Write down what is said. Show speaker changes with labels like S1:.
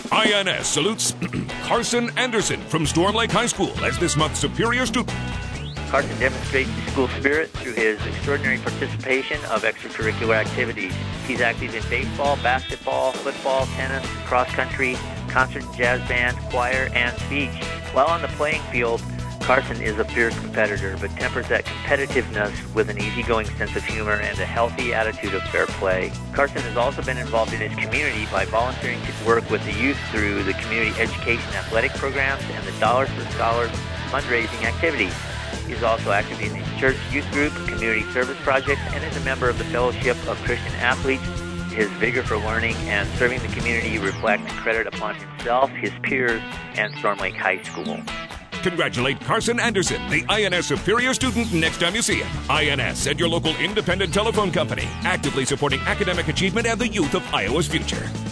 S1: INS salutes Carson Anderson from Storm Lake High School as this month's Superior Student.
S2: Carson demonstrates the school spirit through his extraordinary participation of extracurricular activities. He's active in baseball, basketball, football, tennis, cross country, concert and jazz band, choir, and speech. While on the playing field, Carson is a fierce competitor, but tempers that competitiveness with an easygoing sense of humor and a healthy attitude of fair play. Carson has also been involved in his community by volunteering to work with the youth through the community education athletic programs and the Dollars for Scholars fundraising activities. He is also active in his church youth group, community service projects, and is a member of the Fellowship of Christian Athletes. His vigor for learning and serving the community reflects credit upon himself, his peers, and Storm Lake High School.
S1: Congratulate Carson Anderson, the INS Superior Student, next time you see him. INS and your local independent telephone company, actively supporting academic achievement and the youth of Iowa's future.